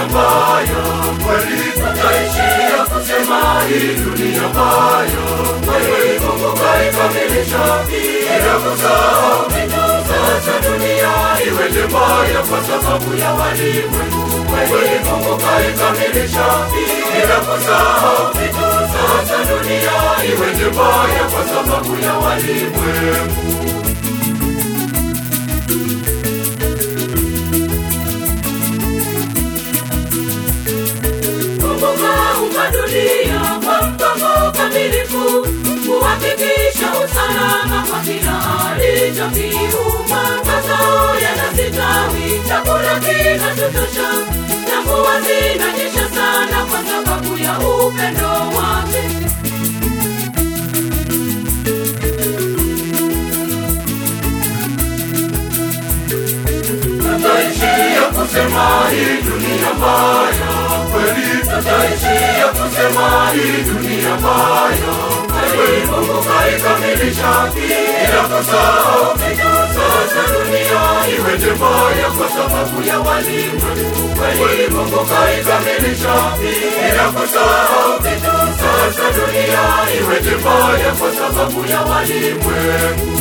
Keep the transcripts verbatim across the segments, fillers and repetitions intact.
dunia mbaya. Kweli tutaishia kusema hii dunia mbaya. Kweli Mungu kaikamilisha bila kusahau vitu. Sasa dunia iwe mbaya kwa sababu ya walimwengu. Kweli Mungu kaikamilisha bila kusahau vitu. Sasa dunia iwe mbaya kwa sababu ya walimwengu. Kuumba dunia kwa mpango kamilifu, kuhakikisha usalama kwa kila alichokiumba. Mazao yanastawi, chakula kinatutosha, na mvua zinanyesha sana kwa sababu ya upendo wake. Tutaishia kusema hii dunia mbaya. Kweli tutaishia kusema hii dunia mbaya. Kweli Mungu kaikamilisha bila kusahau vitu. Sasa dunia iwe mbaya kwa sababu ya walimwengu. Kweli Mungu kaikamilisha bila kusahau vitu. Sasa dunia iwe mbaya kwa sababu ya walimwengu.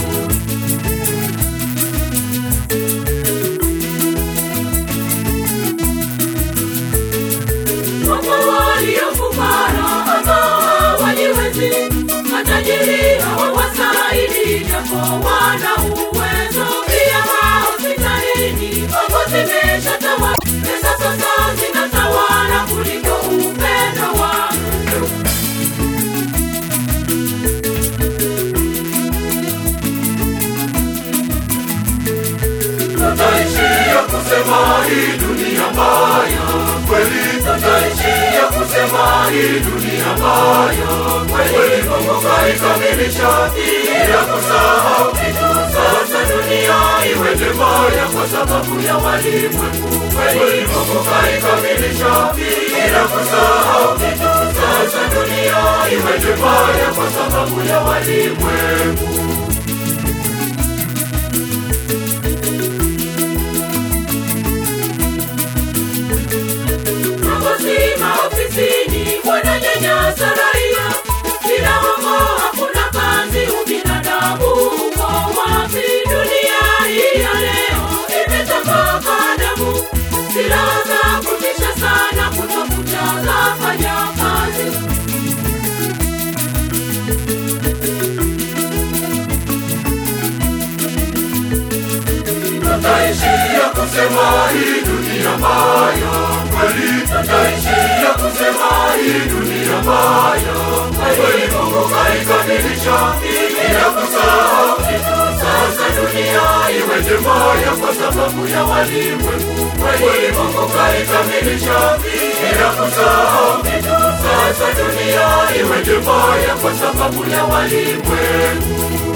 Waliofukara ambao hawajiwezi, matajiri hawawasaidi japo wana uwezo. Pia hospitalini Mungu zimeshatawala, pesa sasa zinatawala kuliko upendo wa Mungu. Tutaishia kusema hii dunia mbaya. Kweli tutaishia kusema hii dunia mbaya. Kweli Mungu kaikamilisha bila kusahau vitu. Sasa dunia iwe mbaya kwa sababu ya walimwengu. Kweli Mungu kaikamilisha bila kusahau vitu. Sasa dunia iwe mbaya kwa sababu ya walimwengu. Maofisini wananyanyasa raia, bila hongo hakuna kazi. Ubinadamu uko wapi? Dunia hii ya leo imechafuka damu, silaha za kutisha sana kutokucha zafanya kazi. Tutaishia kusema hii dunia mbaya. Kweli tutaishia kusema hii dunia mbaya. Kweli Mungu kaikamilisha bila kusahau vitu. Sasa dunia iwe mbaya kwa sababu ya walimwengu. Kweli Mungu kaikamilisha bila kusahau vitu. Sasa dunia iwe mbaya kwa sababu ya walimwengu.